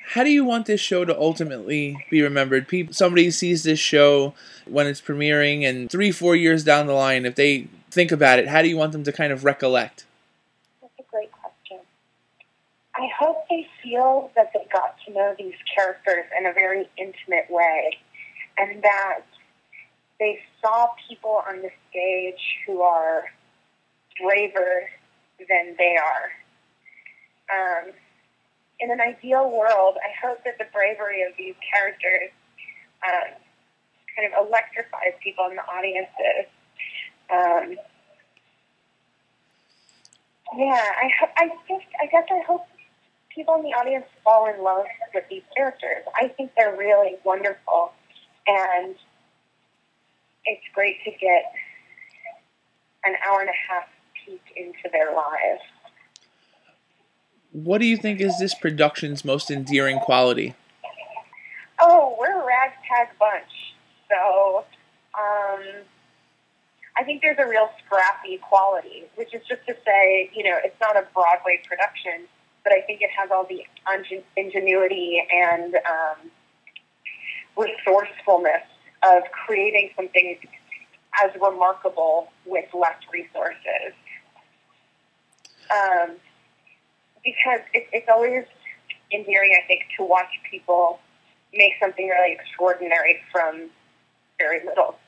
How do you want this show to ultimately be remembered? Somebody sees this show when it's premiering, and 3-4 years down the line, if they think about it, how do you want them to kind of recollect? That's a great question. I hope they feel that they got to know these characters in a very intimate way, and that they saw people on the stage who are braver than they are. In an ideal world, I hope that the bravery of these characters kind of electrifies people in the audiences. I guess I hope people in the audience fall in love with these characters. I think they're really wonderful, and it's great to get an hour and a half peek into their lives. What do you think is this production's most endearing quality? Oh, we're a ragtag bunch. So, I think there's a real scrappy quality, which is just to say, it's not a Broadway production, but I think it has all the ingenuity and resourcefulness of creating something as remarkable with less resources. Because it's always endearing, I think, to watch people make something really extraordinary from very little.